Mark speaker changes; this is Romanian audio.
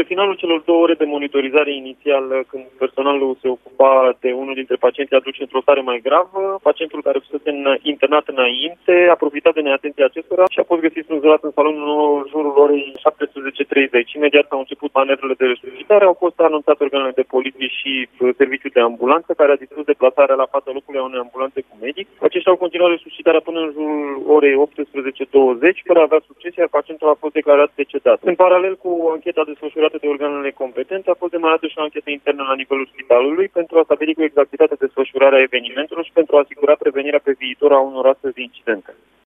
Speaker 1: finalul celor 2 ore de monitorizare inițial, când personalul se ocupa de unul dintre pacienții aduși într-o stare mai gravă, pacientul care fusese internat înainte a profitat de neatenția acestora și a fost găsit spânzurat în salon în jurul orei 17:30. Imediat au început manevrele de resuscitare, au fost anunțate organele de poliție și serviciul de ambulanță, care a dispus deplasarea la fața locului a unei ambulanțe cu medic. Aceștia au continuat resuscitarea până în jurul orei 18:20, fără a avea succes, iar pacientul a fost declarat decedat. În paralel cu ancheta desfășurată de organele competente, a fost demarată și o anchetă internă la nivelul spitalului pentru a stabili cu exactitate desfășurarea evenimentelor și pentru a asigura prevenirea pe viitor a unor astfel de incidente.